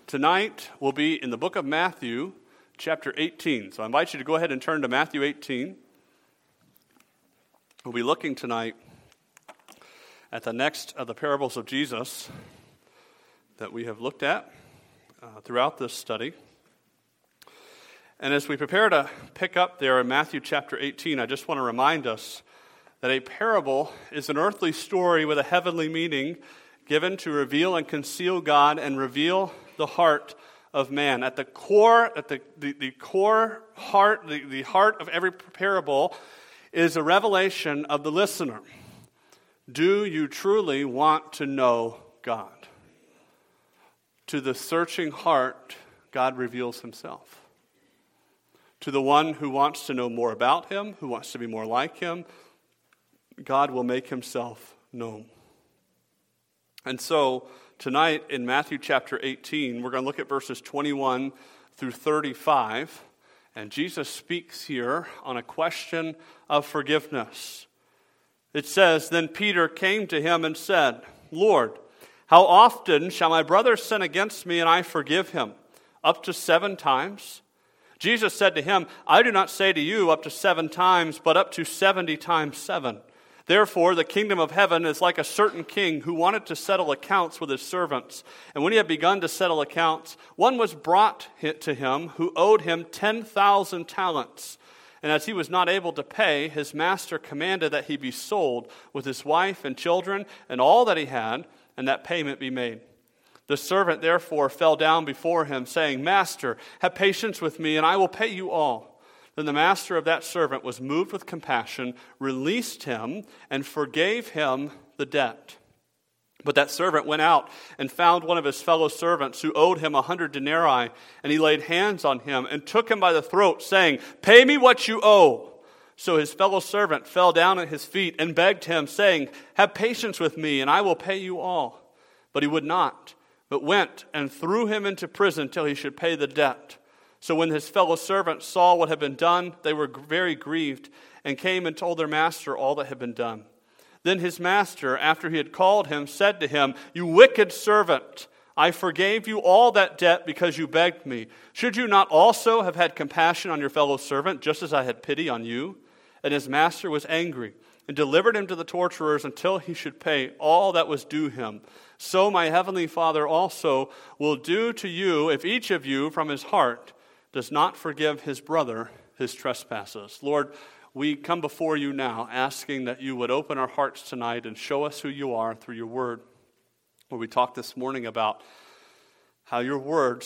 Tonight we'll be in the book of Matthew, chapter 18. So I invite you to go ahead and turn to Matthew 18. We'll be looking tonight at the next of the parables of Jesus that we have looked at throughout this study. And as we prepare to pick up there in Matthew chapter 18, I just want to remind us that a parable is an earthly story with a heavenly meaning given to reveal and conceal God and reveal the heart of man. At the core, the core heart, the heart of every parable is a revelation of the listener. Do you truly want to know God? To the searching heart, God reveals himself. To the one who wants to know more about him, who wants to be more like him, God will make himself known. And so, tonight in Matthew chapter 18, we're going to look at verses 21 through 35. And Jesus speaks here on a question of forgiveness. It says, "Then Peter came to him and said, 'Lord, how often shall my brother sin against me and I forgive him? Up to 7 times?' Jesus said to him, 'I do not say to you up to 7 times, but up to 70 times 7. Therefore, the kingdom of heaven is like a certain king who wanted to settle accounts with his servants. And when he had begun to settle accounts, one was brought to him who owed him 10,000 talents. And as he was not able to pay, his master commanded that he be sold with his wife and children and all that he had, and that payment be made. The servant therefore fell down before him, saying, "Master, have patience with me, and I will pay you all." Then the master of that servant was moved with compassion, released him, and forgave him the debt. But that servant went out and found one of his fellow servants who owed him 100 denarii, and he laid hands on him and took him by the throat, saying, "Pay me what you owe." So his fellow servant fell down at his feet and begged him, saying, "Have patience with me, and I will pay you all." But he would not, but went and threw him into prison till he should pay the debt. So when his fellow servants saw what had been done, they were very grieved, and came and told their master all that had been done. Then his master, after he had called him, said to him, "You wicked servant, I forgave you all that debt because you begged me. Should you not also have had compassion on your fellow servant, just as I had pity on you?" And his master was angry, and delivered him to the torturers until he should pay all that was due him. So my heavenly Father also will do to you if each of you from his heart does not forgive his brother his trespasses. Lord, we come before you now asking that you would open our hearts tonight and show us who you are through your word. Where we talked this morning about how your word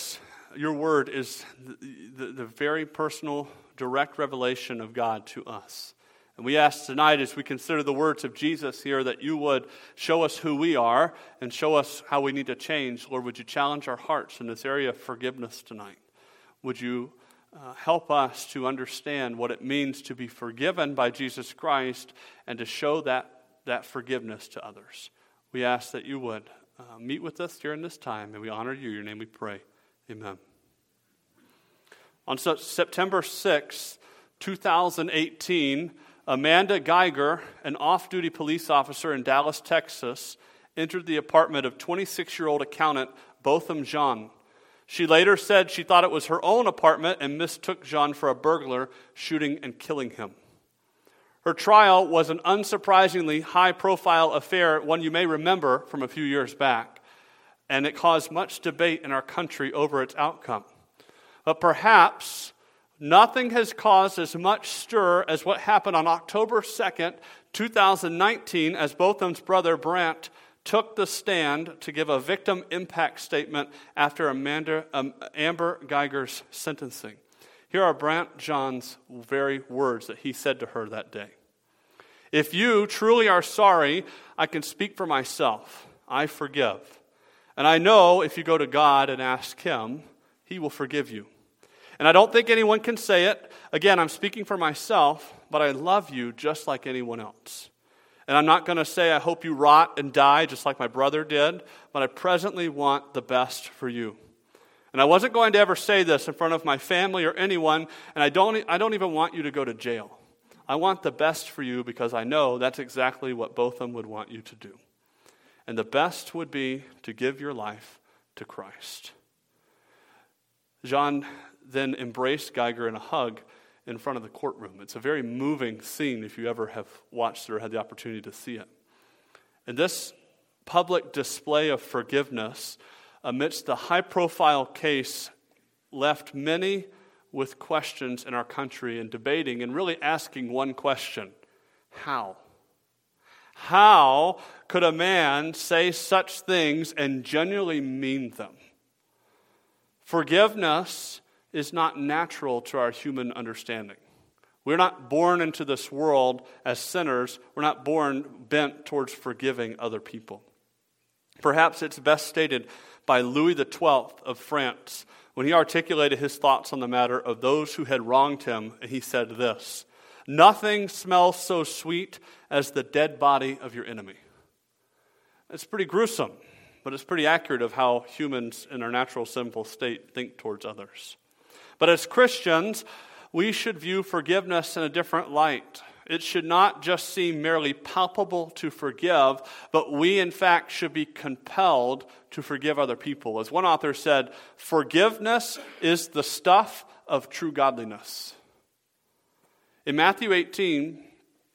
is the very personal, direct revelation of God to us. And we ask tonight, as we consider the words of Jesus here, that you would show us who we are and show us how we need to change. Lord, would you challenge our hearts in this area of forgiveness tonight? Would you help us to understand what it means to be forgiven by Jesus Christ and to show that forgiveness to others? We ask that you would meet with us during this time, and we honor you. In your name we pray. Amen. On September 6, 2018, Amanda Geiger, an off-duty police officer in Dallas, Texas, entered the apartment of 26-year-old accountant Botham Jean. She later said she thought it was her own apartment and mistook Jean for a burglar, shooting and killing him. Her trial was an unsurprisingly high-profile affair, one you may remember from a few years back, and it caused much debate in our country over its outcome. But perhaps nothing has caused as much stir as what happened on October 2nd, 2019, as Botham's brother Brant took the stand to give a victim impact statement after Amber Geiger's sentencing. Here are Brant Jean's very words that he said to her that day. "If you truly are sorry, I can speak for myself. I forgive. And I know if you go to God and ask him, he will forgive you. And I don't think anyone can say it. Again, I'm speaking for myself, but I love you just like anyone else. And I'm not going to say I hope you rot and die just like my brother did, but I presently want the best for you. And I wasn't going to ever say this in front of my family or anyone, and I don't even want you to go to jail. I want the best for you because I know that's exactly what Botham would want you to do. And the best would be to give your life to Christ." John then embraced Geiger in a hug in front of the courtroom. It's a very moving scene if you ever have watched it or had the opportunity to see it. And this public display of forgiveness amidst the high-profile case left many with questions in our country and debating and really asking one question: how? How could a man say such things and genuinely mean them? Forgiveness is not natural to our human understanding. We're not born into this world as sinners. We're not born bent towards forgiving other people. Perhaps it's best stated by Louis XII of France when he articulated his thoughts on the matter of those who had wronged him, and he said this: "Nothing smells so sweet as the dead body of your enemy." It's pretty gruesome, but it's pretty accurate of how humans in our natural sinful state think towards others. But as Christians, we should view forgiveness in a different light. It should not just seem merely palpable to forgive, but we, in fact, should be compelled to forgive other people. As one author said, forgiveness is the stuff of true godliness. In Matthew 18,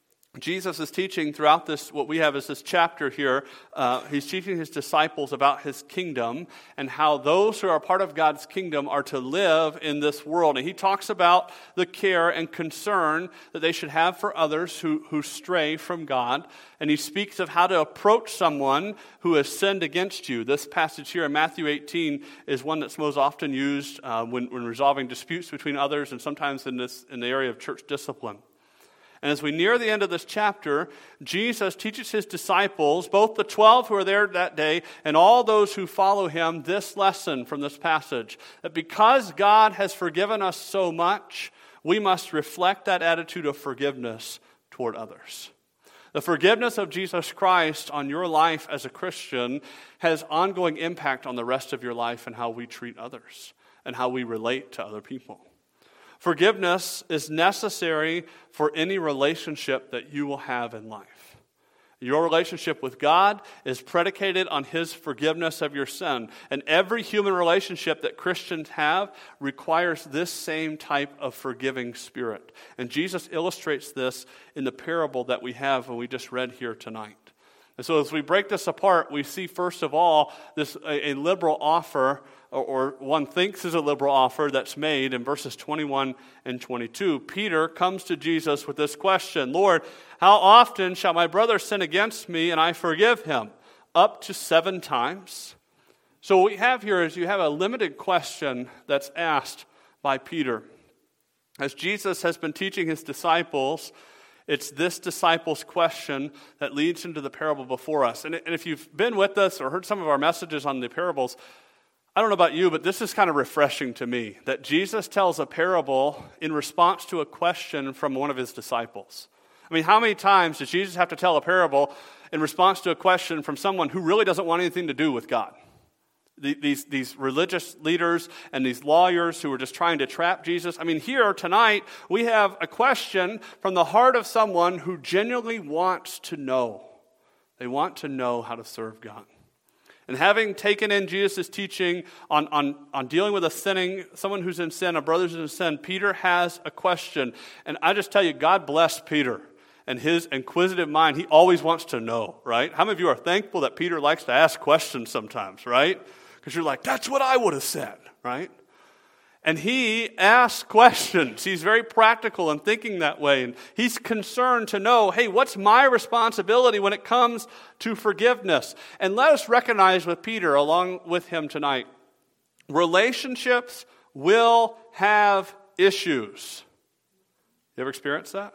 Jesus is teaching throughout this, what we have is this chapter here. He's teaching his disciples about his kingdom and how those who are part of God's kingdom are to live in this world. And he talks about the care and concern that they should have for others who stray from God. And he speaks of how to approach someone who has sinned against you. This passage here in Matthew 18 is one that's most often used when resolving disputes between others, and sometimes in the area of church discipline. And as we near the end of this chapter, Jesus teaches his disciples, both the 12 who are there that day and all those who follow him, this lesson from this passage: that because God has forgiven us so much, we must reflect that attitude of forgiveness toward others. The forgiveness of Jesus Christ on your life as a Christian has ongoing impact on the rest of your life and how we treat others and how we relate to other people. Forgiveness is necessary for any relationship that you will have in life. Your relationship with God is predicated on his forgiveness of your sin. And every human relationship that Christians have requires this same type of forgiving spirit. And Jesus illustrates this in the parable that we have and we just read here tonight. And so as we break this apart, we see first of all a liberal offer, or one thinks is a liberal offer that's made in verses 21 and 22. Peter comes to Jesus with this question: "Lord, how often shall my brother sin against me and I forgive him? Up to 7 times?" So what we have here is you have a limited question that's asked by Peter. As Jesus has been teaching his disciples, it's this disciples' question that leads into the parable before us. And if you've been with us or heard some of our messages on the parables, I don't know about you, but this is kind of refreshing to me, that Jesus tells a parable in response to a question from one of his disciples. I mean, how many times does Jesus have to tell a parable in response to a question from someone who really doesn't want anything to do with God? These religious leaders and these lawyers who are just trying to trap Jesus. I mean, here tonight, we have a question from the heart of someone who genuinely wants to know. They want to know how to serve God. And having taken in Jesus' teaching on dealing with someone who's in sin, a brother who's in sin, Peter has a question. And I just tell you, God bless Peter and his inquisitive mind. He always wants to know, right? How many of you are thankful that Peter likes to ask questions sometimes, right? Because you're like, that's what I would have said, right? And he asks questions. He's very practical in thinking that way. And he's concerned to know, hey, what's my responsibility when it comes to forgiveness? And let us recognize with Peter, along with him tonight, relationships will have issues. You ever experienced that?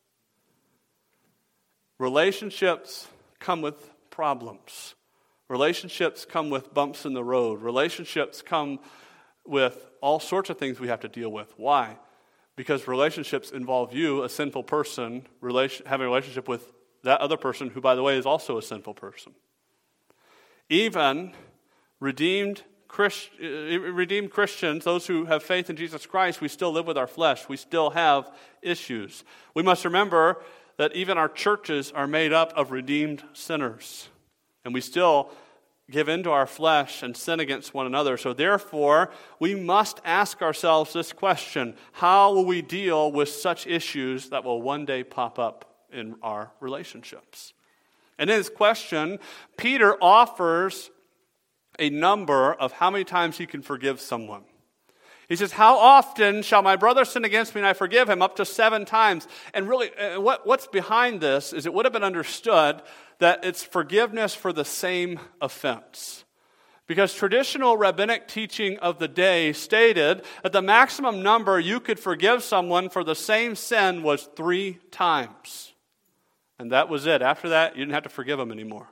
Relationships come with problems. Relationships come with bumps in the road. Relationships come with all sorts of things we have to deal with. Why? Because relationships involve you, a sinful person, having a relationship with that other person who, by the way, is also a sinful person. Even redeemed Christians, those who have faith in Jesus Christ, we still live with our flesh. We still have issues. We must remember that even our churches are made up of redeemed sinners. And we still give in to our flesh and sin against one another. So therefore, we must ask ourselves this question: how will we deal with such issues that will one day pop up in our relationships? And in this question, Peter offers a number of how many times he can forgive someone. He says, how often shall my brother sin against me and I forgive him? Up to 7 times. And really, what's behind this is it would have been understood that it's forgiveness for the same offense. Because traditional rabbinic teaching of the day stated that the maximum number you could forgive someone for the same sin was 3 times. And that was it. After that, you didn't have to forgive them anymore.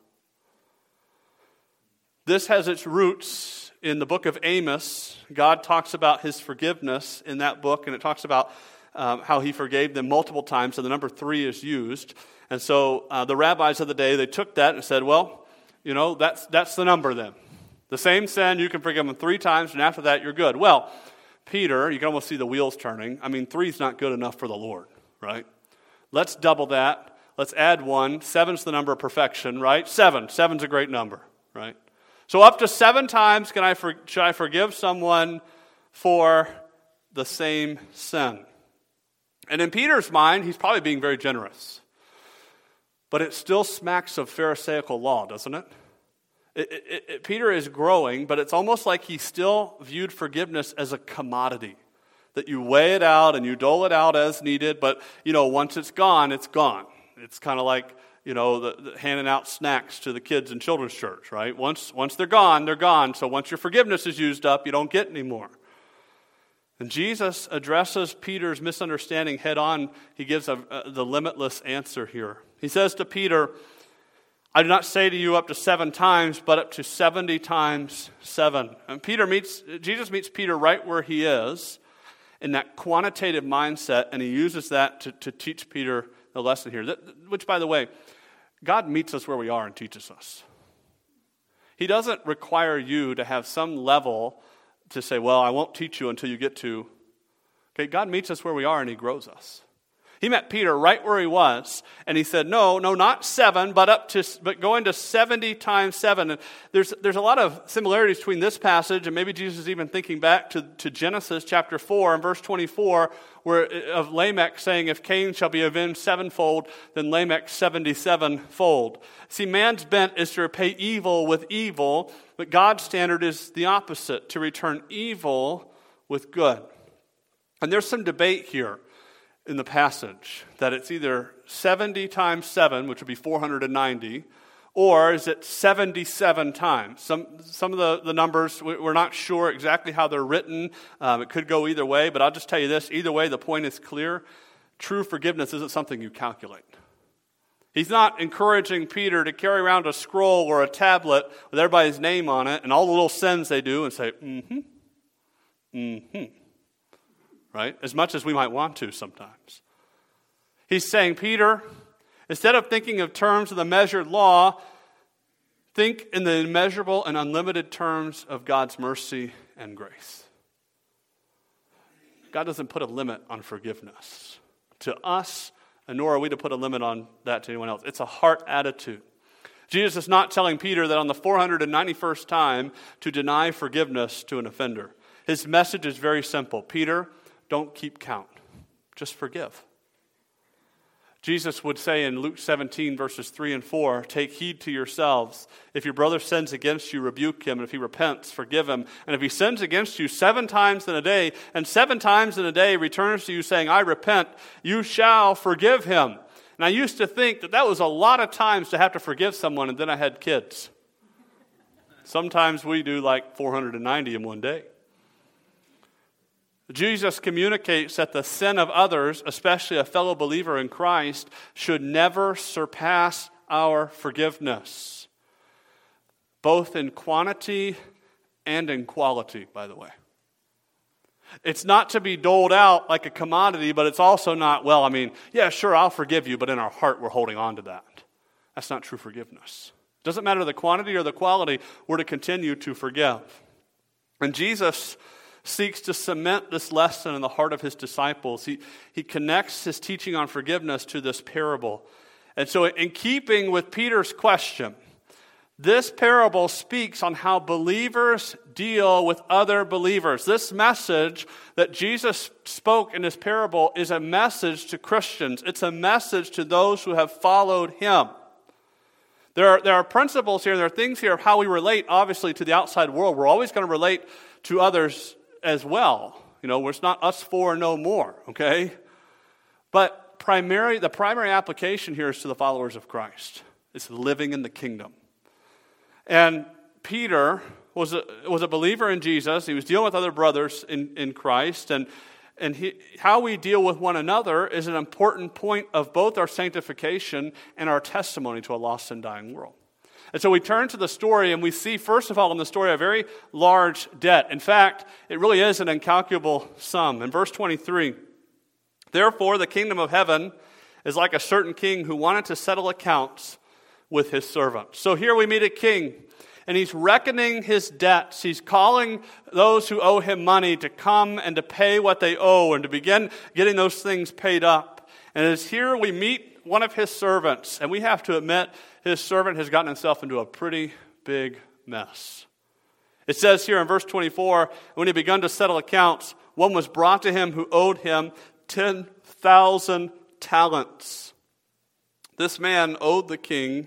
This has its roots in the book of Amos. God talks about his forgiveness in that book, and it talks about how he forgave them multiple times, and the number 3 is used. And so the rabbis of the day, they took that and said, well, you know, that's the number then. The same sin, you can forgive them 3 times, and after that, you're good. Well, Peter, you can almost see the wheels turning. I mean, 3 is not good enough for the Lord, right? Let's double that. Let's add 1. 7's the number of perfection, right? 7's a great number, right? So up to 7 times should I forgive someone for the same sin. And in Peter's mind, he's probably being very generous. But it still smacks of Pharisaical law, doesn't it? Peter is growing, but it's almost like he still viewed forgiveness as a commodity. That you weigh it out and you dole it out as needed, but, you know, once it's gone, it's gone. It's kind of like, you know, the handing out snacks to the kids in children's church, right? Once they're gone, they're gone. So once your forgiveness is used up, you don't get any more. And Jesus addresses Peter's misunderstanding head on. He gives the limitless answer here. He says to Peter, I do not say to you up to 7 times, but up to 70 times 7. And Jesus meets Peter right where he is in that quantitative mindset, and he uses that to teach Peter the lesson here. Which, by the way, God meets us where we are and teaches us. He doesn't require you to have some level to say, well, I won't teach you until you get to. Okay, God meets us where we are and he grows us. He met Peter right where he was, and he said, no, not 7, but going to 70 times 7. And there's a lot of similarities between this passage, and maybe Jesus is even thinking back to Genesis chapter 4 and verse 24, where of Lamech saying, if Cain shall be avenged 7-fold, then Lamech 77-fold. See, man's bent is to repay evil with evil, but God's standard is the opposite, to return evil with good. And there's some debate here in the passage, that it's either 70 times 7, which would be 490, or is it 77 times? Some of the numbers, we're not sure exactly how they're written. It could go either way, but I'll just tell you this. Either way, the point is clear. True forgiveness isn't something you calculate. He's not encouraging Peter to carry around a scroll or a tablet with everybody's name on it and all the little sins they do and say, right? As much as we might want to sometimes. He's saying, Peter, instead of thinking of terms of the measured law, think in the immeasurable and unlimited terms of God's mercy and grace. God doesn't put a limit on forgiveness to us, and nor are we to put a limit on that to anyone else. It's a heart attitude. Jesus is not telling Peter that on the 491st time to deny forgiveness to an offender. His message is very simple. Peter, don't keep count. Just forgive. Jesus would say in Luke 17, verses 3 and 4, take heed to yourselves. If your brother sins against you, rebuke him. And if he repents, forgive him. And if he sins against you 7 times in a day, and 7 times in a day returns to you saying, I repent, you shall forgive him. And I used to think that was a lot of times to have to forgive someone, and then I had kids. Sometimes we do like 490 in one day. Jesus communicates that the sin of others, especially a fellow believer in Christ, should never surpass our forgiveness, both in quantity and in quality, by the way. It's not to be doled out like a commodity, but it's also not, yeah, sure, I'll forgive you, but in our heart we're holding on to that. That's not true forgiveness. It doesn't matter the quantity or the quality, we're to continue to forgive. And Jesus seeks to cement this lesson in the heart of his disciples. He connects his teaching on forgiveness to this parable. And so in keeping with Peter's question, This parable speaks on how believers deal with other believers. This message that Jesus spoke in this parable is a message to Christians. It's a message to those who have followed him. There are principles here, there are things here of how we relate, obviously, to the outside world. We're always going to relate to others as well. It's not us four, no more, okay? But the primary application here is to the followers of Christ. It's living in the kingdom. And Peter was a believer in Jesus. He was dealing with other brothers in Christ. And how we deal with one another is an important point of both our sanctification and our testimony to a lost and dying world. And so we turn to the story and we see, first of all, in the story, a very large debt. In fact, it really is an incalculable sum. In verse 23, therefore the kingdom of heaven is like a certain king who wanted to settle accounts with his servants. So here we meet a king, and he's reckoning his debts. He's calling those who owe him money to come and to pay what they owe and to begin getting those things paid up. And as here we meet one of his servants, and we have to admit his servant has gotten himself into a pretty big mess. It says here in verse 24, when he begun to settle accounts, one was brought to him who owed him 10,000 talents. This man owed the king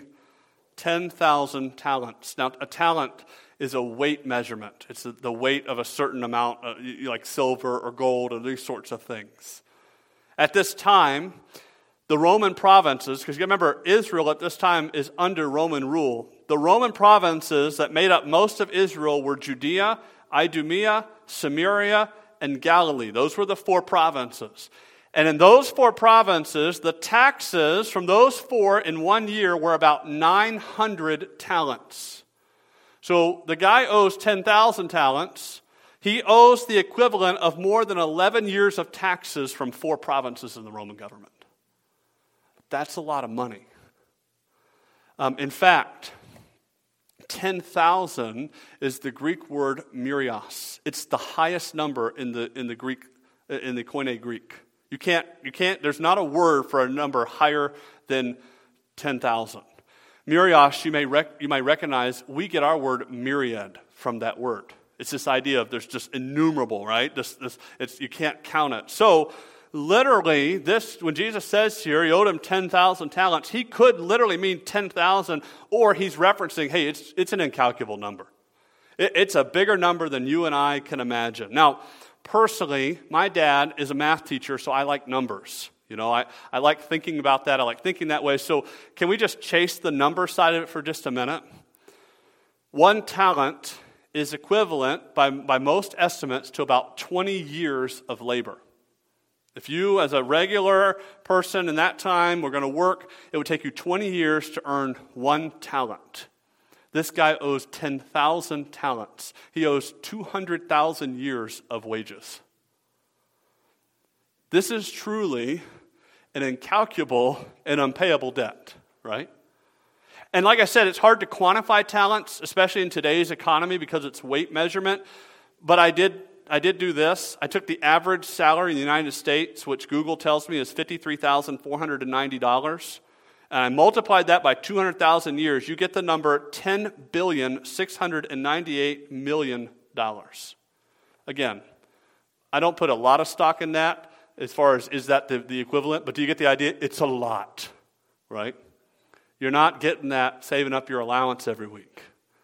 10,000 talents. Now, a talent is a weight measurement. It's the weight of a certain amount, like silver or gold or these sorts of things. At this time, the Roman provinces, because you remember Israel at this time is under Roman rule. The Roman provinces that made up most of Israel were Judea, Idumea, Samaria, and Galilee. Those were the 4 provinces. And in those 4 provinces, the taxes from those 4 in 1 year were about 900 talents. So the guy owes 10,000 talents. He owes the equivalent of more than 11 years of taxes from 4 provinces in the Roman government. That's a lot of money. In fact, 10,000 is the Greek word myrios. It's the highest number in the Greek, in the Koine Greek. You can't, there's not a word for a number higher than 10,000. Myrios, you might recognize, we get our word myriad from that word. It's this idea of there's just innumerable, right? You can't count it. So, literally, when Jesus says here, he owed him 10,000 talents, he could literally mean 10,000, or he's referencing, hey, it's an incalculable number. It's a bigger number than you and I can imagine. Now, personally, my dad is a math teacher, so I like numbers. I like thinking about that. I like thinking that way. So can we just chase the number side of it for just a minute? 1 talent is equivalent, by most estimates, to about 20 years of labor. If you, as a regular person in that time, were going to work, it would take you 20 years to earn 1 talent. This guy owes 10,000 talents. He owes 200,000 years of wages. This is truly an incalculable and unpayable debt, right? And like I said, it's hard to quantify talents, especially in today's economy because it's weight measurement. But I did do this. I took the average salary in the United States, which Google tells me is $53,490. And I multiplied that by 200,000 years. You get the number $10,698,000,000. Again, I don't put a lot of stock in that as far as is that the equivalent, but do you get the idea? It's a lot, right? You're not getting that saving up your allowance every week.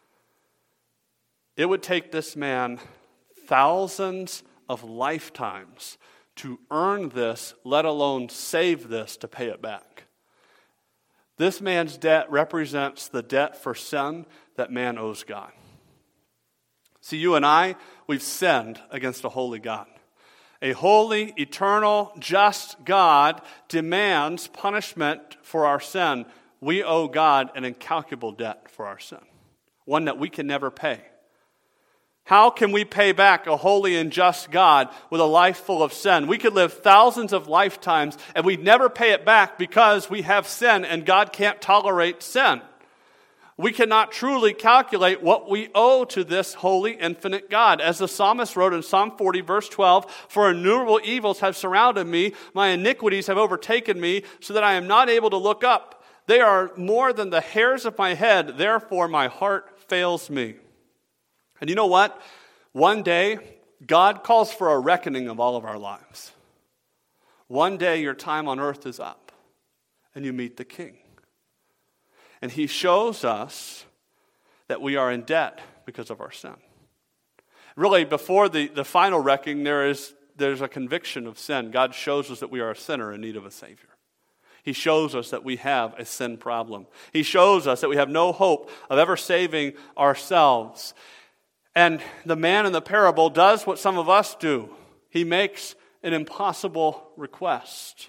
It would take this man thousands of lifetimes to earn this, let alone save this to pay it back. This man's debt represents the debt for sin that man owes God. See, you and I, we've sinned against a holy God. A holy, eternal, just God demands punishment for our sin. We owe God an incalculable debt for our sin, one that we can never pay. How can we pay back a holy and just God with a life full of sin? We could live thousands of lifetimes and we'd never pay it back because we have sin and God can't tolerate sin. We cannot truly calculate what we owe to this holy, infinite God. As the psalmist wrote in Psalm 40, verse 12, "For innumerable evils have surrounded me, my iniquities have overtaken me, so that I am not able to look up. They are more than the hairs of my head, therefore my heart fails me. And you know what? One day, God calls for a reckoning of all of our lives. One day your time on earth is up, and you meet the King. And he shows us that we are in debt because of our sin. Really, before the final reckoning, there's a conviction of sin. God shows us that we are a sinner in need of a Savior. He shows us that we have a sin problem. He shows us that we have no hope of ever saving ourselves. And the man in the parable does what some of us do. He makes an impossible request.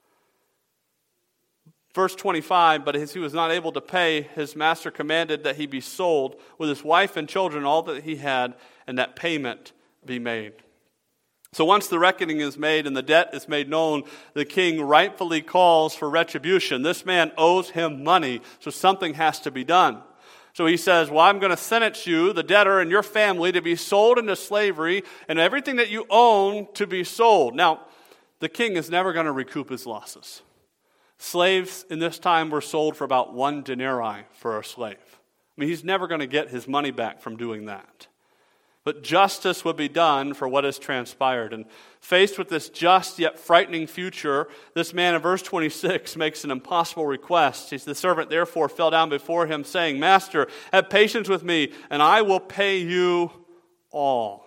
Verse 25, but as he was not able to pay, his master commanded that he be sold with his wife and children, all that he had, and that payment be made. So once the reckoning is made and the debt is made known, the king rightfully calls for retribution. This man owes him money, so something has to be done. So he says, well, I'm going to sentence you, the debtor, and your family to be sold into slavery, and everything that you own to be sold. Now, the king is never going to recoup his losses. Slaves in this time were sold for about 1 denarii for a slave. I mean, he's never going to get his money back from doing that. But justice would be done for what has transpired. And faced with this just yet frightening future, this man in verse 26 makes an impossible request. The servant therefore fell down before him, saying, Master, have patience with me, and I will pay you all.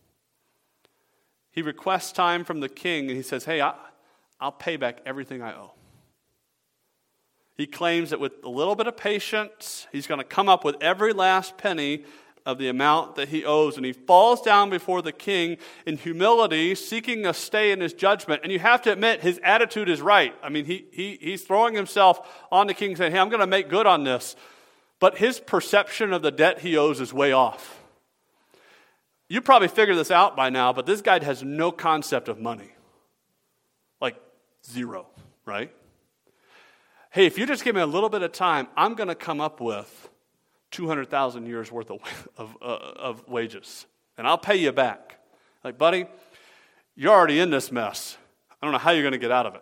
He requests time from the king, and he says, hey, I'll pay back everything I owe. He claims that with a little bit of patience, he's going to come up with every last penny of the amount that he owes. And he falls down before the king in humility, seeking a stay in his judgment. And you have to admit, his attitude is right. I mean, he's throwing himself on the king, saying, hey, I'm going to make good on this. But his perception of the debt he owes is way off. You probably figured this out by now, but this guy has no concept of money. Like zero, right? Hey, if you just give me a little bit of time, I'm going to come up with 200,000 years worth of wages, and I'll pay you back. Like, buddy, you're already in this mess. I don't know how you're going to get out of it.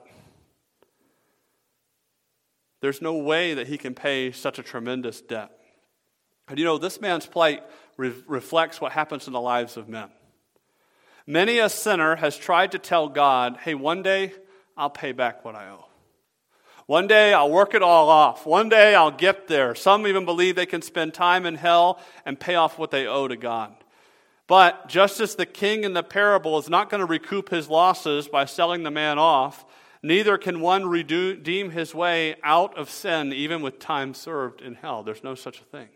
There's no way that he can pay such a tremendous debt. And you know, this man's plight reflects what happens in the lives of men. Many a sinner has tried to tell God, hey, one day I'll pay back what I owe. One day I'll work it all off. One day I'll get there. Some even believe they can spend time in hell and pay off what they owe to God. But just as the king in the parable is not going to recoup his losses by selling the man off, neither can one redeem his way out of sin even with time served in hell. There's no such a thing.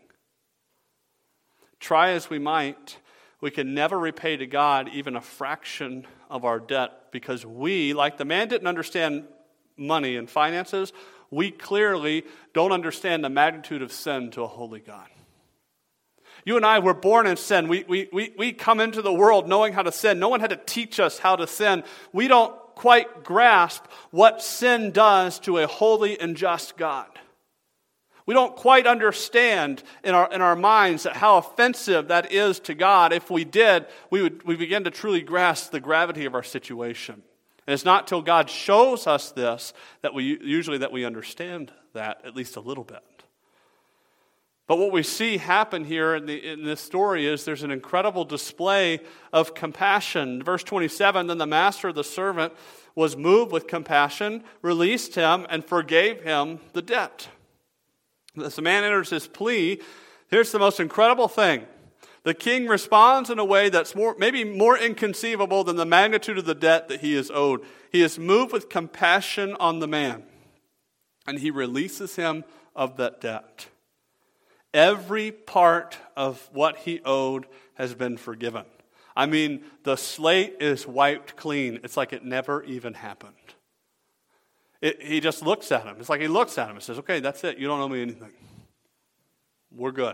Try as we might, we can never repay to God even a fraction of our debt because we, like the man didn't understand money and finances, we clearly don't understand the magnitude of sin to a holy God. You and I were born in sin. We come into the world knowing how to sin. No one had to teach us how to sin. We don't quite grasp what sin does to a holy and just God. We don't quite understand in our minds how offensive that is to God. If we did, we begin to truly grasp the gravity of our situation. And it's not till God shows us this that we understand that at least a little bit. But what we see happen here in this story is there's an incredible display of compassion. Verse 27, then the master of the servant was moved with compassion, released him, and forgave him the debt. As the man enters his plea, here's the most incredible thing. The king responds in a way that's maybe more inconceivable than the magnitude of the debt that he is owed. He is moved with compassion on the man, and he releases him of that debt. Every part of what he owed has been forgiven. I mean, the slate is wiped clean. It's like it never even happened. He just looks at him. It's like he looks at him and says, okay, that's it. You don't owe me anything. We're good.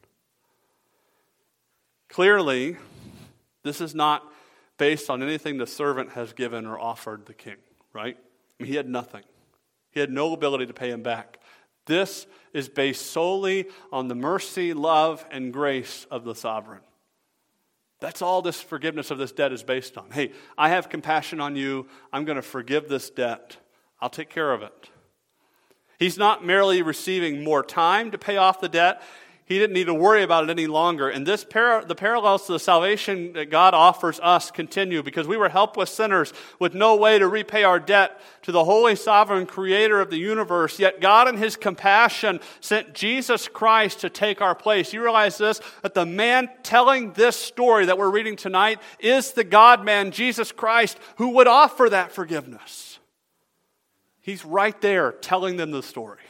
Clearly, this is not based on anything the servant has given or offered the king, right? I mean, he had nothing. He had no ability to pay him back. This is based solely on the mercy, love, and grace of the sovereign. That's all this forgiveness of this debt is based on. Hey, I have compassion on you. I'm going to forgive this debt. I'll take care of it. He's not merely receiving more time to pay off the debt. He didn't need to worry about it any longer. And the parallels to the salvation that God offers us continue, because we were helpless sinners with no way to repay our debt to the holy sovereign creator of the universe. Yet God in his compassion sent Jesus Christ to take our place. You realize this? That the man telling this story that we're reading tonight is the God-man, Jesus Christ, who would offer that forgiveness. He's right there telling them the story.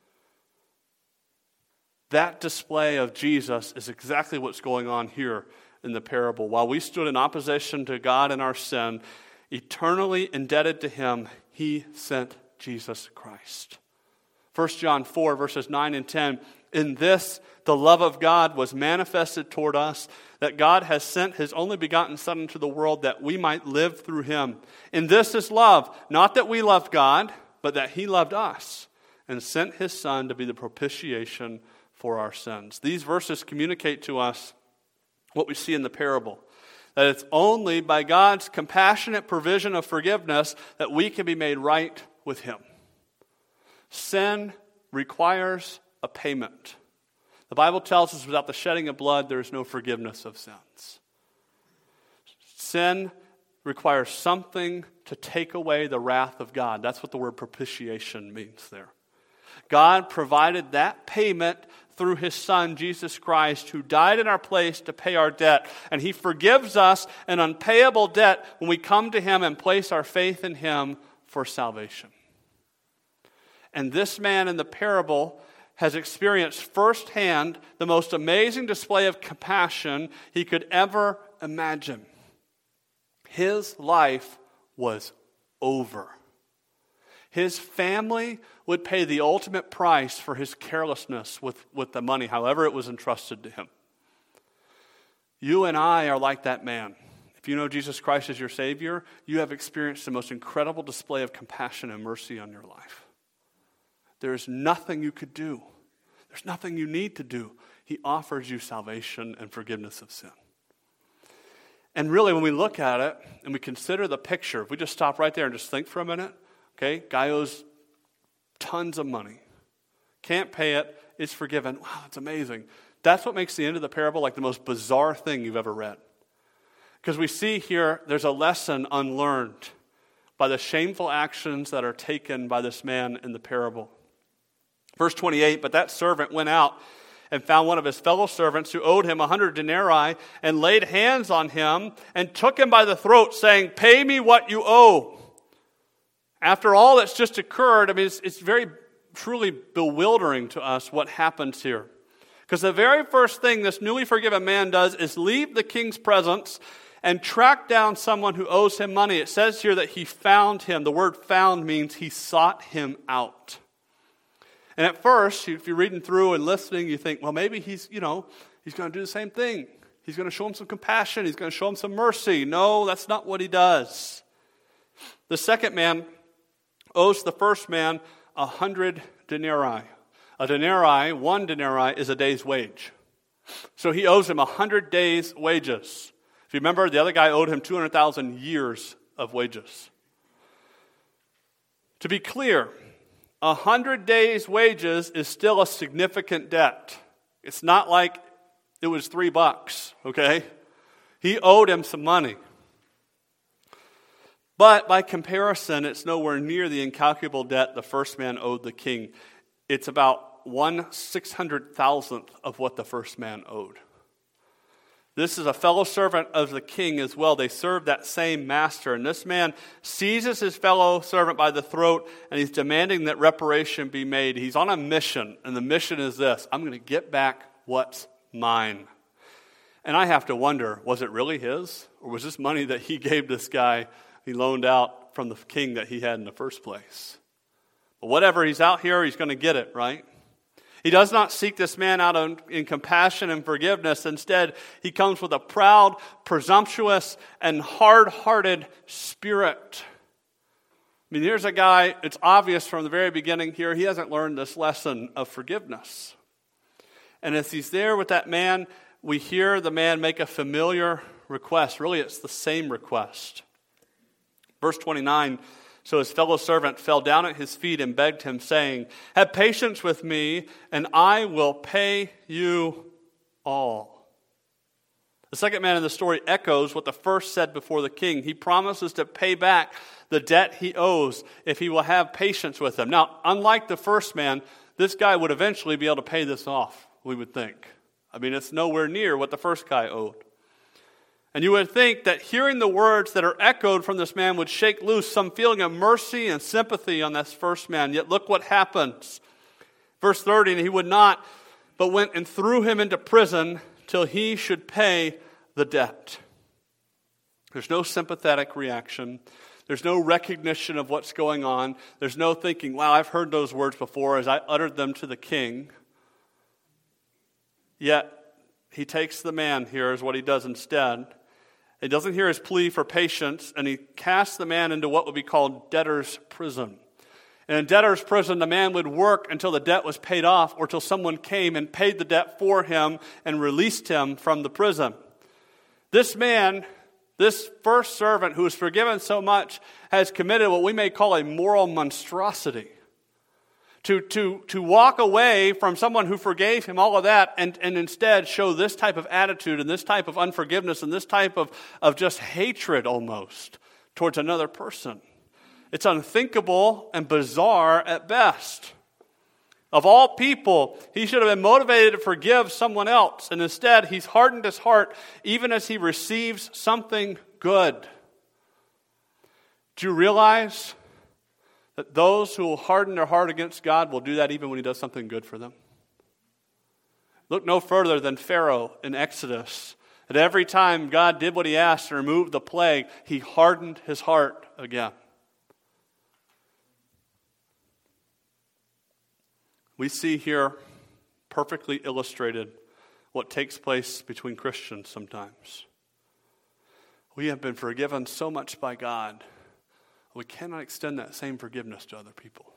That display of Jesus is exactly what's going on here in the parable. While we stood in opposition to God in our sin, eternally indebted to him, he sent Jesus Christ. 1 John 4, verses 9 and 10, in this the love of God was manifested toward us, that God has sent his only begotten Son into the world that we might live through him. And this is love, not that we loved God, but that he loved us and sent his Son to be the propitiation for our sins. These verses communicate to us what we see in the parable, that it's only by God's compassionate provision of forgiveness that we can be made right with him. Sin requires a payment. The Bible tells us without the shedding of blood, there is no forgiveness of sins. Sin requires something to take away the wrath of God. That's what the word propitiation means there. God provided that payment through his Son, Jesus Christ, who died in our place to pay our debt. And he forgives us an unpayable debt when we come to him and place our faith in him for salvation. And this man in the parable has experienced firsthand the most amazing display of compassion he could ever imagine. His life was over. His family would pay the ultimate price for his carelessness with the money, however it was entrusted to him. You and I are like that man. If you know Jesus Christ as your Savior, you have experienced the most incredible display of compassion and mercy on your life. There is nothing you could do. There's nothing you need to do. He offers you salvation and forgiveness of sin. And really, when we look at it and we consider the picture, if we just stop right there and just think for a minute, okay, guy owes tons of money. Can't pay it, is forgiven. Wow, it's amazing. That's what makes the end of the parable like the most bizarre thing you've ever read. Because we see here there's a lesson unlearned by the shameful actions that are taken by this man in the parable. Verse 28, but that servant went out and found one of his fellow servants who owed him 100 denarii and laid hands on him and took him by the throat, saying, pay me what you owe. After all that's just occurred, I mean, it's very truly bewildering to us what happens here. Because the very first thing this newly forgiven man does is leave the king's presence and track down someone who owes him money. It says here that he found him. The word found means he sought him out. And at first, if you're reading through and listening, you think, well, maybe he's going to do the same thing. He's going to show him some compassion. He's going to show him some mercy. No, that's not what he does. The second man owes the first man 100 denarii. A denarii, 1 denarii, is a day's wage. So he owes him 100 days' wages. If you remember, the other guy owed him 200,000 years of wages. To be clear, 100 days' wages is still a significant debt. It's not like it was $3, okay? He owed him some money. But by comparison, it's nowhere near the incalculable debt the first man owed the king. It's about 1/600,000th of what the first man owed. This is a fellow servant of the king as well. They serve that same master. And this man seizes his fellow servant by the throat, and he's demanding that reparation be made. He's on a mission, and the mission is this: I'm going to get back what's mine. And I have to wonder, was it really his? Or was this money that he gave this guy, he loaned out from the king that he had in the first place? But whatever, he's out here, he's going to get it, right? He does not seek this man out in compassion and forgiveness. Instead, he comes with a proud, presumptuous, and hard-hearted spirit. I mean, here's a guy, it's obvious from the very beginning here, he hasn't learned this lesson of forgiveness. And as he's there with that man, we hear the man make a familiar request. Really, it's the same request. Verse 29 So his fellow servant fell down at his feet and begged him, saying, "Have patience with me, and I will pay you all." The second man in the story echoes what the first said before the king. He promises to pay back the debt he owes if he will have patience with him. Now, unlike the first man, this guy would eventually be able to pay this off, we would think. I mean, it's nowhere near what the first guy owed. And you would think that hearing the words that are echoed from this man would shake loose some feeling of mercy and sympathy on this first man. Yet look what happens. Verse 30, and he would not, but went and threw him into prison till he should pay the debt. There's no sympathetic reaction. There's no recognition of what's going on. There's no thinking, wow, I've heard those words before as I uttered them to the king. Yet he takes the man here is what he does instead. He doesn't hear his plea for patience, and he casts the man into what would be called debtor's prison. And in debtor's prison, the man would work until the debt was paid off or till someone came and paid the debt for him and released him from the prison. This man, this first servant who was forgiven so much, has committed what we may call a moral monstrosity. To walk away from someone who forgave him all of that and instead show this type of attitude and this type of unforgiveness and this type of just hatred almost towards another person. It's unthinkable and bizarre at best. Of all people, he should have been motivated to forgive someone else, and instead he's hardened his heart even as he receives something good. Do you realize that those who will harden their heart against God will do that even when he does something good for them? Look no further than Pharaoh in Exodus. That every time God did what he asked and removed the plague, he hardened his heart again. We see here perfectly illustrated what takes place between Christians sometimes. We have been forgiven so much by God, we cannot extend that same forgiveness to other people.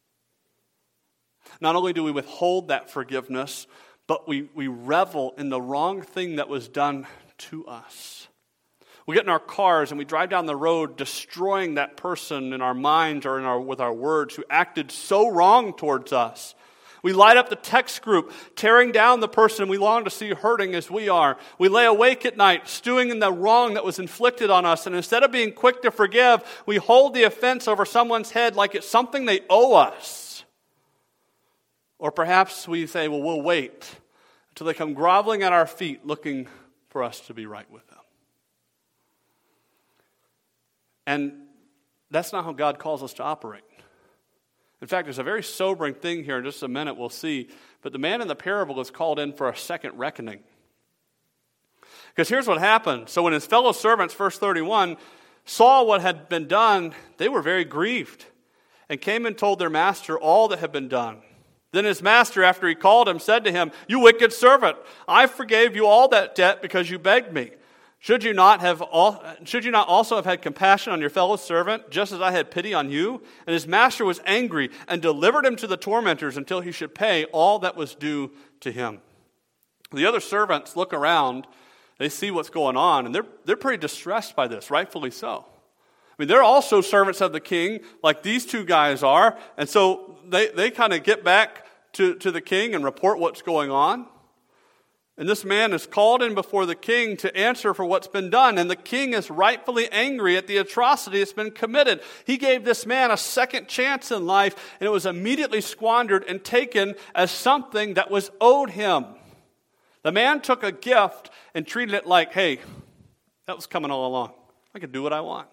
Not only do we withhold that forgiveness, but we revel in the wrong thing that was done to us. We get in our cars and we drive down the road destroying that person in our minds or with our words who acted so wrong towards us. We light up the text group, tearing down the person we long to see hurting as we are. We lay awake at night, stewing in the wrong that was inflicted on us. And instead of being quick to forgive, we hold the offense over someone's head like it's something they owe us. Or perhaps we say, well, we'll wait until they come groveling at our feet looking for us to be right with them. And that's not how God calls us to operate. In fact, there's a very sobering thing here in just a minute we'll see. But the man in the parable is called in for a second reckoning. Because here's what happened. So when his fellow servants, verse 31, saw what had been done, they were very grieved and came and told their master all that had been done. Then his master, after he called him, said to him, "You wicked servant, I forgave you all that debt because you begged me. Should you not also have had compassion on your fellow servant, just as I had pity on you?" And his master was angry and delivered him to the tormentors until he should pay all that was due to him. The other servants look around, they see what's going on, and they're pretty distressed by this, rightfully so. I mean, they're also servants of the king, like these two guys are, and so they kind of get back to the king and report what's going on. And this man is called in before the king to answer for what's been done. And the king is rightfully angry at the atrocity that's been committed. He gave this man a second chance in life, and it was immediately squandered and taken as something that was owed him. The man took a gift and treated it like, hey, that was coming all along. I can do what I want.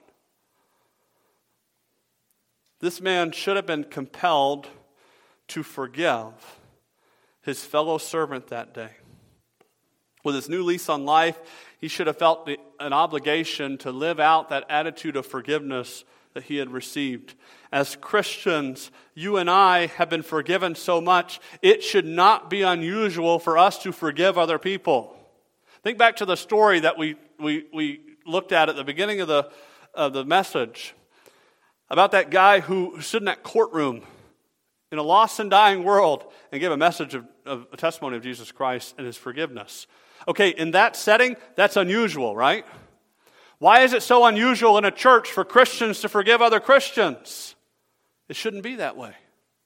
This man should have been compelled to forgive his fellow servant that day. With his new lease on life, he should have felt an obligation to live out that attitude of forgiveness that he had received. As Christians, you and I have been forgiven so much, it should not be unusual for us to forgive other people. Think back to the story that we looked at the beginning of the message about that guy who stood in that courtroom in a lost and dying world and gave a message of a testimony of Jesus Christ and his forgiveness. Okay, in that setting, that's unusual, right? Why is it so unusual in a church for Christians to forgive other Christians? It shouldn't be that way.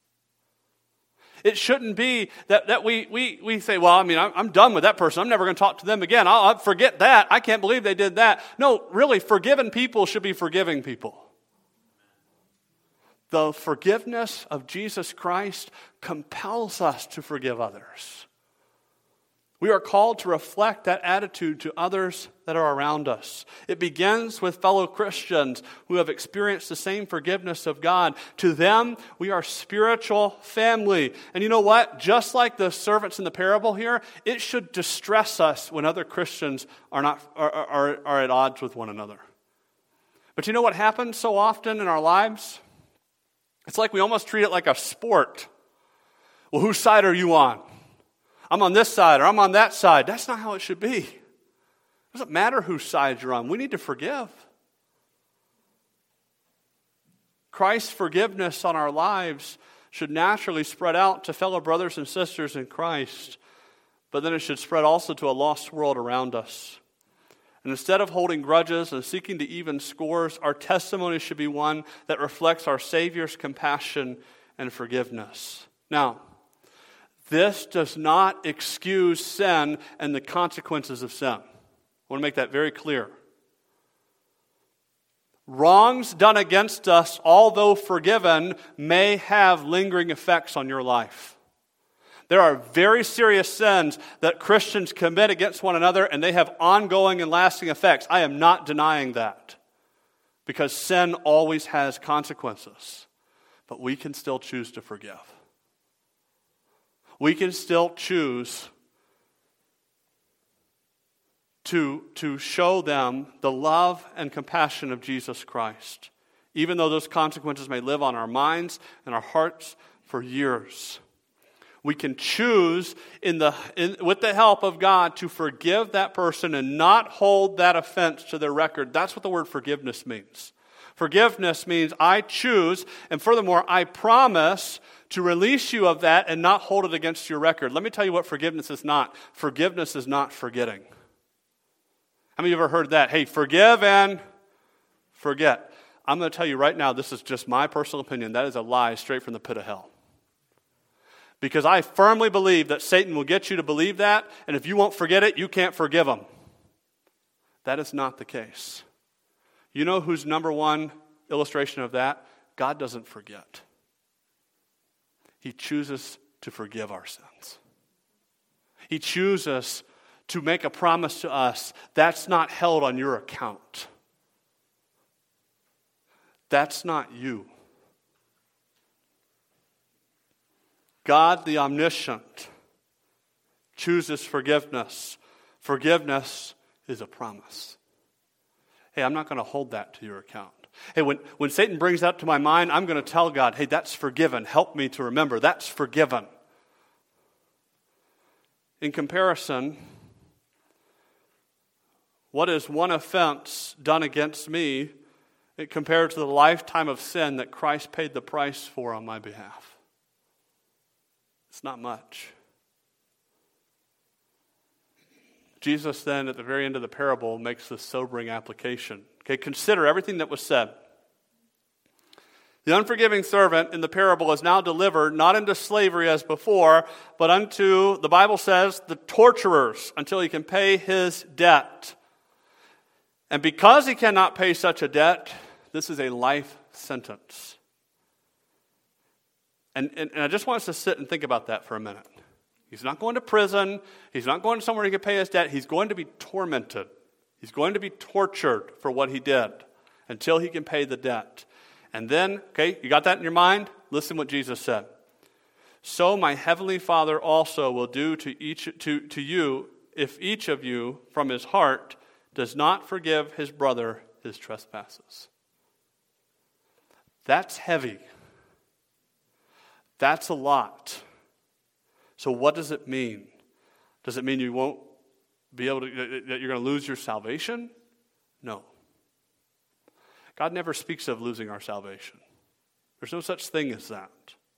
It shouldn't be that we say, well, I mean, I'm done with that person. I'm never going to talk to them again. I'll forget that. I can't believe they did that. No, really, forgiven people should be forgiving people. The forgiveness of Jesus Christ compels us to forgive others. We are called to reflect that attitude to others that are around us. It begins with fellow Christians who have experienced the same forgiveness of God. To them, we are spiritual family. And you know what? Just like the servants in the parable here, it should distress us when other Christians are at odds with one another. But you know what happens so often in our lives? It's like we almost treat it like a sport. Well, whose side are you on? I'm on this side or I'm on that side. That's not how it should be. It doesn't matter whose side you're on. We need to forgive. Christ's forgiveness on our lives should naturally spread out to fellow brothers and sisters in Christ, but then it should spread also to a lost world around us. And instead of holding grudges and seeking to even scores, our testimony should be one that reflects our Savior's compassion and forgiveness. Now, this does not excuse sin and the consequences of sin. I want to make that very clear. Wrongs done against us, although forgiven, may have lingering effects on your life. There are very serious sins that Christians commit against one another, and they have ongoing and lasting effects. I am not denying that, because sin always has consequences. But we can still choose to forgive. We can still choose to show them the love and compassion of Jesus Christ, even though those consequences may live on our minds and our hearts for years. We can choose with the help of God to forgive that person and not hold that offense to their record. That's what the word forgiveness means. Forgiveness means I choose, and furthermore, I promise to release you of that and not hold it against your record. Let me tell you what forgiveness is not. Forgiveness is not forgetting. How many of you ever heard that? Hey, forgive and forget. I'm going to tell you right now, this is just my personal opinion. That is a lie straight from the pit of hell. Because I firmly believe that Satan will get you to believe that, and if you won't forget it, you can't forgive him. That is not the case. You know who's number one illustration of that? God doesn't forget. He chooses to forgive our sins. He chooses to make a promise to us that's not held on your account. That's not you. God, the omniscient, chooses forgiveness. Forgiveness is a promise. Hey, I'm not going to hold that to your account. Hey, when Satan brings that to my mind, I'm going to tell God, hey, that's forgiven. Help me to remember. That's forgiven. In comparison, what is one offense done against me compared to the lifetime of sin that Christ paid the price for on my behalf? It's not much. Jesus then, at the very end of the parable, makes this sobering application. Okay, consider everything that was said. The unforgiving servant in the parable is now delivered not into slavery as before, but unto, the Bible says, the torturers until he can pay his debt. And because he cannot pay such a debt, this is a life sentence. And I just want us to sit and think about that for a minute. He's not going to prison. He's not going somewhere he can pay his debt. He's going to be tormented. He's going to be tortured for what he did until he can pay the debt. And then, okay, you got that in your mind? Listen what Jesus said. So my heavenly Father also will do to you if each of you from his heart does not forgive his brother his trespasses. That's heavy. That's a lot. So what does it mean? Does it mean you won't be able to, that you're going to lose your salvation? No. God never speaks of losing our salvation. There's no such thing as that.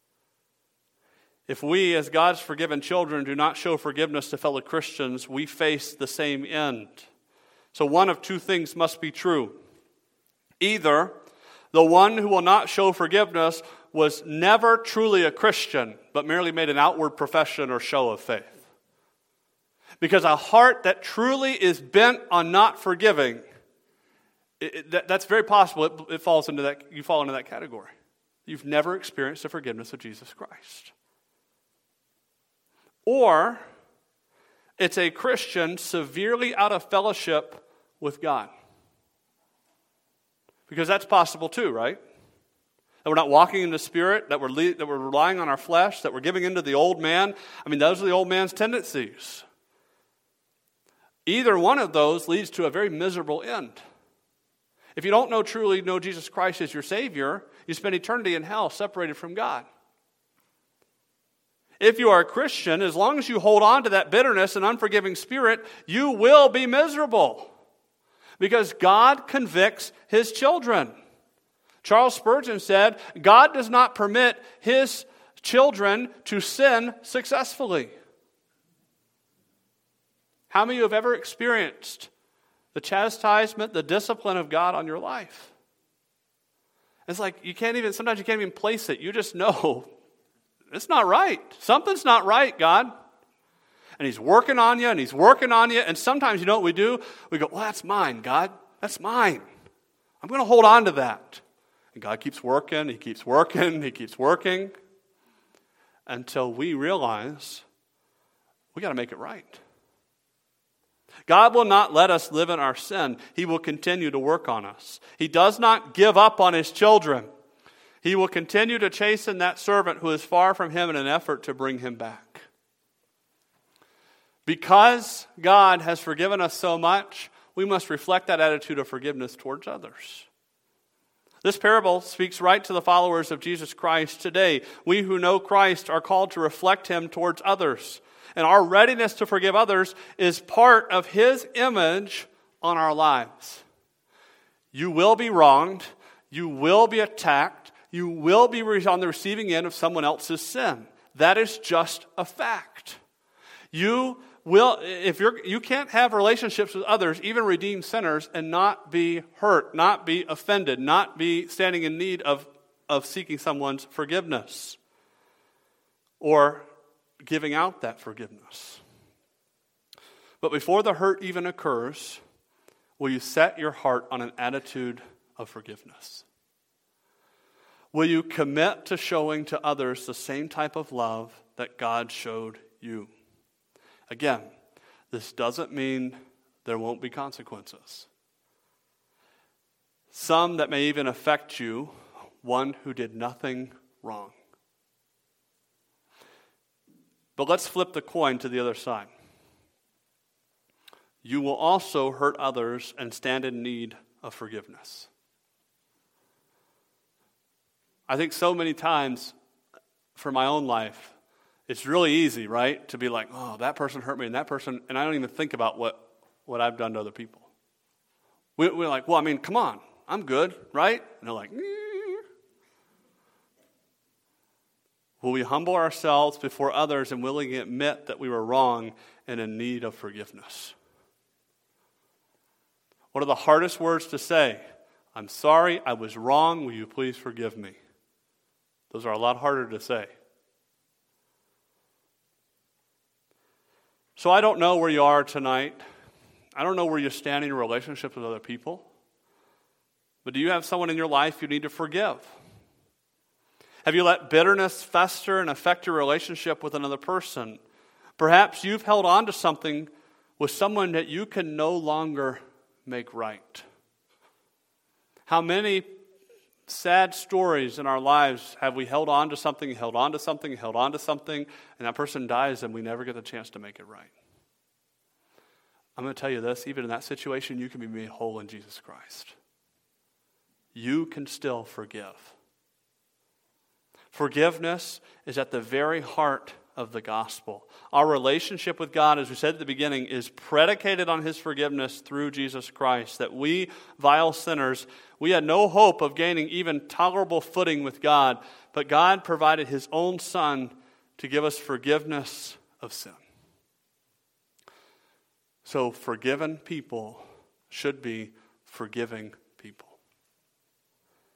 If we, as God's forgiven children, do not show forgiveness to fellow Christians, we face the same end. So one of two things must be true. Either the one who will not show forgiveness was never truly a Christian, but merely made an outward profession or show of faith. Because a heart that truly is bent on not forgiving, that's very possible. It falls into that. You fall into that category. You've never experienced the forgiveness of Jesus Christ. Or it's a Christian severely out of fellowship with God. Because that's possible too, right? That we're not walking in the Spirit, that we're relying on our flesh, that we're giving into the old man. I mean, those are the old man's tendencies. Either one of those leads to a very miserable end. If you don't truly know Jesus Christ as your Savior, you spend eternity in hell separated from God. If you are a Christian, as long as you hold on to that bitterness and unforgiving spirit, you will be miserable. Because God convicts His children. Charles Spurgeon said, God does not permit His children to sin successfully. How many of you have ever experienced the chastisement, the discipline of God on your life? It's like sometimes you can't even place it. You just know it's not right. Something's not right, God. And He's working on you, and He's working on you. And sometimes, you know what we do? We go, well, that's mine, God. That's mine. I'm going to hold on to that. And God keeps working, He keeps working, He keeps working. Until we realize we got to make it right. God will not let us live in our sin. He will continue to work on us. He does not give up on His children. He will continue to chasten that servant who is far from Him in an effort to bring him back. Because God has forgiven us so much, we must reflect that attitude of forgiveness towards others. This parable speaks right to the followers of Jesus Christ today. We who know Christ are called to reflect Him towards others. And our readiness to forgive others is part of His image on our lives. You will be wronged. You will be attacked. You will be on the receiving end of someone else's sin. That is just a fact. You can't have relationships with others, even redeemed sinners, and not be hurt, not be offended, not be standing in need of seeking someone's forgiveness or giving out that forgiveness. But before the hurt even occurs, will you set your heart on an attitude of forgiveness? Will you commit to showing to others the same type of love that God showed you? Again, this doesn't mean there won't be consequences. Some that may even affect you, one who did nothing wrong. But let's flip the coin to the other side. You will also hurt others and stand in need of forgiveness. I think so many times for my own life, it's really easy, right, to be like, oh, that person hurt me and that person, and I don't even think about what I've done to other people. We're like, well, I mean, come on, I'm good, right? And they're like, will we humble ourselves before others and willingly admit that we were wrong and in need of forgiveness? What are the hardest words to say? I'm sorry, I was wrong, will you please forgive me? Those are a lot harder to say. So I don't know where you are tonight. I don't know where you stand in your relationships with other people. But do you have someone in your life you need to forgive? Have you let bitterness fester and affect your relationship with another person? Perhaps you've held on to something with someone that you can no longer make right. How many sad stories in our lives have we held on to something, and that person dies and we never get the chance to make it right? I'm going to tell you this, even in that situation, you can be made whole in Jesus Christ. You can still forgive. Forgiveness is at the very heart of the gospel. Our relationship with God, as we said at the beginning, is predicated on His forgiveness through Jesus Christ. That we, vile sinners, we had no hope of gaining even tolerable footing with God, but God provided His own Son to give us forgiveness of sin. So forgiven people should be forgiving